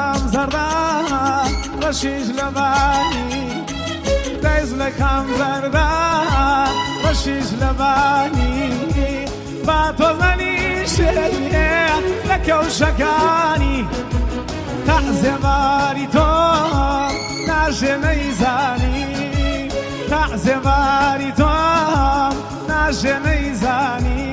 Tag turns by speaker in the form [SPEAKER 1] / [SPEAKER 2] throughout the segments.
[SPEAKER 1] لكم زردا رشيج لباني دايز لكم زردا رشيج لباني باتوزني شيء لك وشكاني تعزباري تو ناجي ميزاني تعزباري تو ناجي ميزاني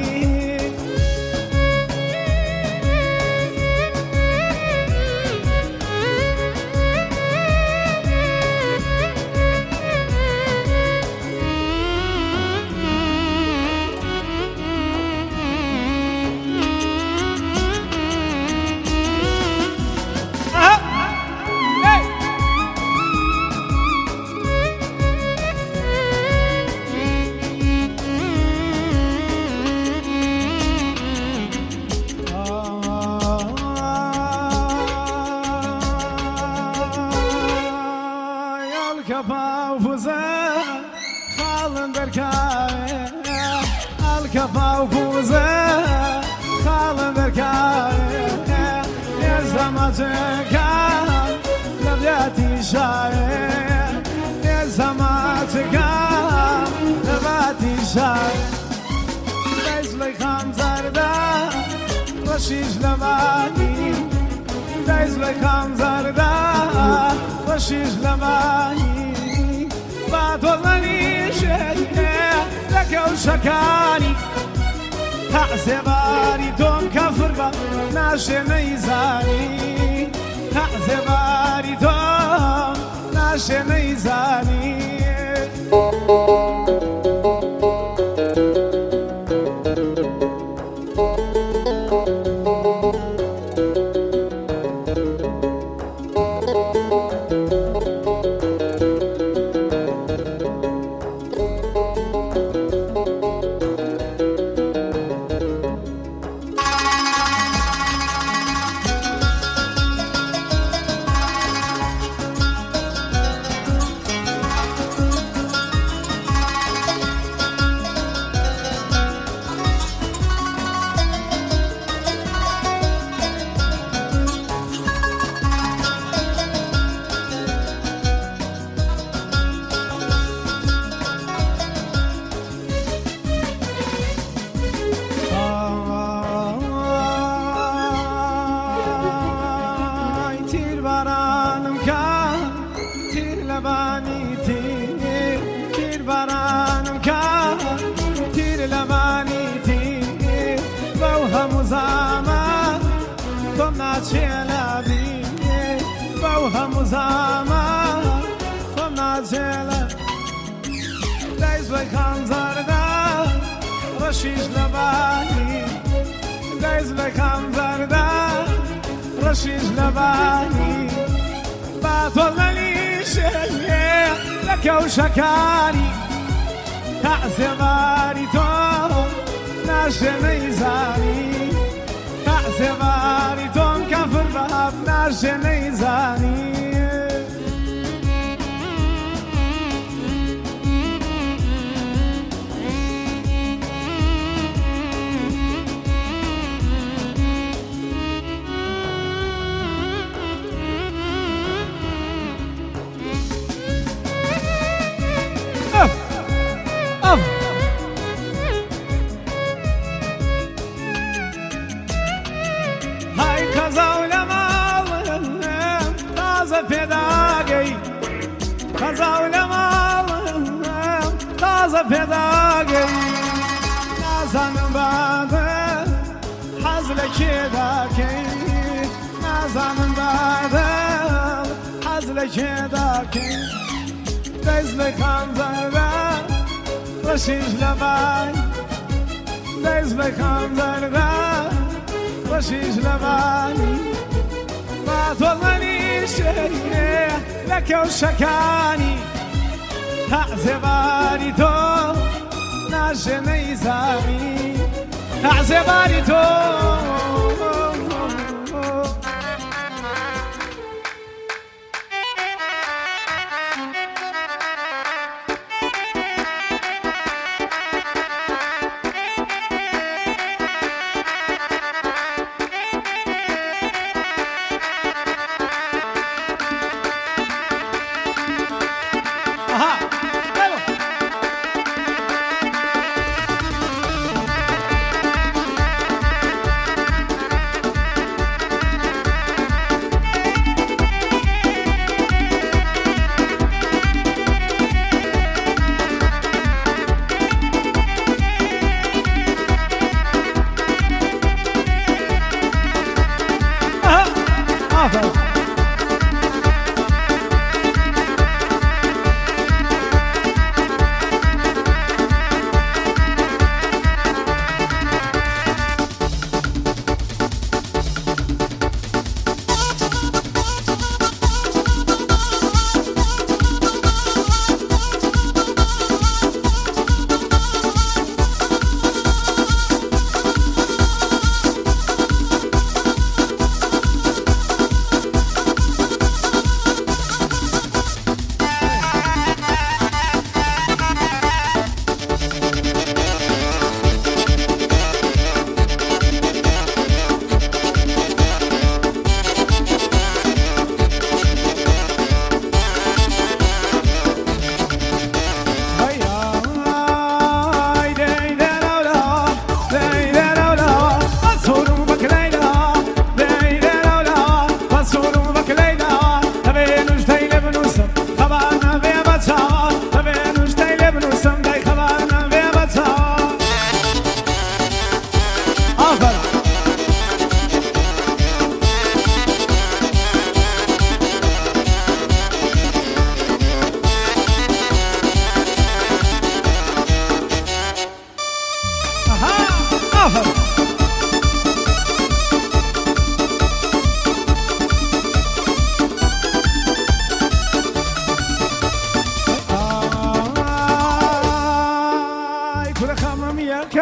[SPEAKER 1] الكفا وفوزه خالد الكايه يا زماتك نبياتي شاير يا زماتك نبياتي شاير ليس لي خمزة ردا رشيج لباني ليس لي خمزة ردا رشيج لباني بعد وظني شيء لك وشكاني تعزباري دون كفر با ناشي ميزاني تعزباري دون ناشي ميزاني رشيج لباني دايز لكم زردا رشيج لباني باتوزني شيء لك وشكاني تعزباري تو ناشي ميزاني تعزباري تو كفر باب ناشي ميزاني بداقي نازن بعد حزلك داكي نازن بعد حزلك داكي دايزلك خمزة رشيج لباني دايزلك خمزة رشيج لباني ما توظني شيء لك وشكاني تعزباري تو ناشي ميزاني تعزباري تو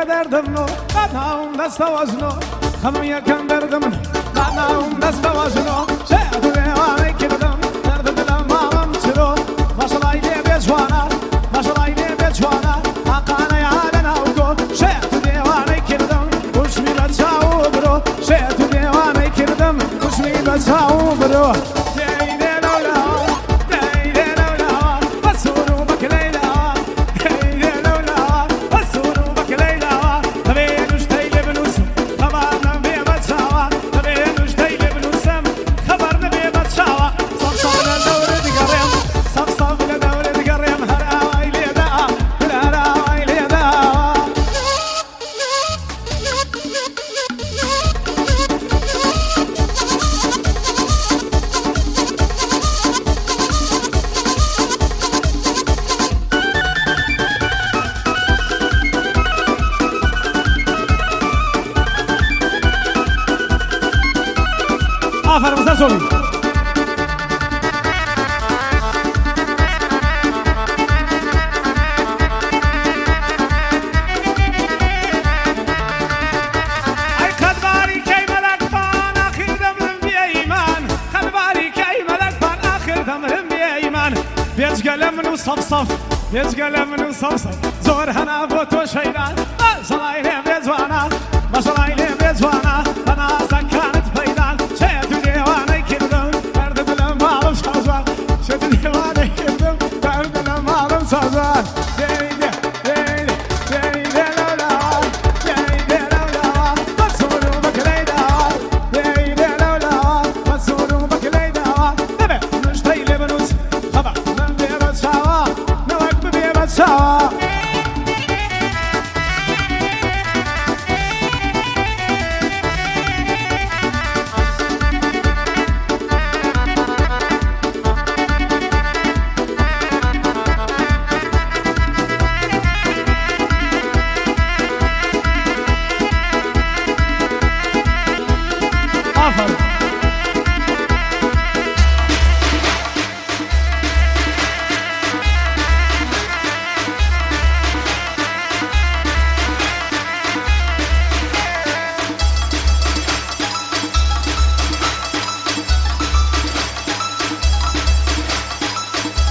[SPEAKER 1] دردمنو قناهم دست وزنو خمم یکم دردمنو قناهم دست وزنو شاید دیوانه کردم درد دلم مامم چرو ماشالله بجوانا ماشالله بجوانا حقانه یادنا وگو شاید دیوانه کردم خوش می بچاو برو شاید دیوانه کردم خوش می بچاو برو آفرین مسئول ای خدباری کی ملک بان آخر دمرم بی ایمان خدباری کی ملک بان آخر دمرم بی ایمان بیج گلم نو صف صف بیج گلم نو صف صف زور هنا بو تو شیران ماشالله لی بجوانا ماشالله لی بجوانا بنا زکانت پیدان شاید دیوانه کردم درد دلم مالم سازان شاید دیوانه کردم درد دلم مالم سازان دیده دیده دیده لولا دیده لولا بسورو بکلیدا دیده لولا بسورو بکلیدا نبه نشتی لبنوس خبا من بیبت شوا نوک بیبت شوا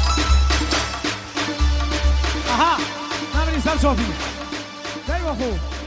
[SPEAKER 1] Aha, na byli sam sobie. Daj mu